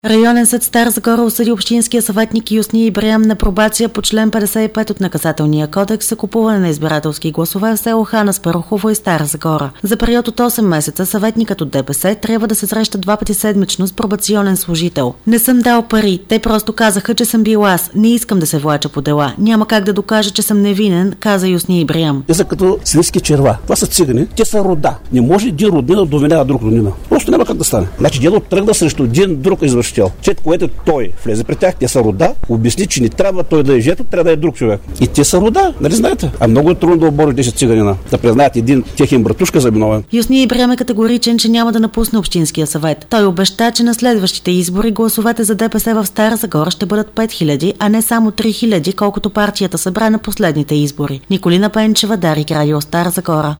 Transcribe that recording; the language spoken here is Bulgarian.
Районен съд Стара Загора осъди общинския съветник Юсни Ибрям на пробация по член 55 от наказателния кодекс за купуване на избирателски гласове в село Хан Аспарухово и Стара Загора. За период от 8 месеца съветникът от ДПС трябва да се среща 2 пъти седмично с пробационен служител. Не съм дал пари, те просто казаха, че съм бил аз. Не искам да се влача по дела. Няма как да докажа, че съм невинен, каза Юсни Ибрям. Те са като свински черва. Това са цигани. Те са рода. Не може един роднина да довинява друг роднина. Просто няма как да стане. Значи дядо тръгна срещу един друг извършител. След което той влезе при тях, те са рода, обясни, че не трябва той да е жето, трябва да е друг човек. И те са рода, нали знаете? А много е трудно да обориш 10 циганина, да признаят един техен братушка за виновен. Юсни Ибрям е категоричен, че няма да напусне общинския съвет. Той обеща, че на следващите избори гласовете за ДПС в Стара Загора ще бъдат 5000, а не само 3000, колкото партията събра на последните избори. Николина Пенчева, Дарик Радио, Стара Загора.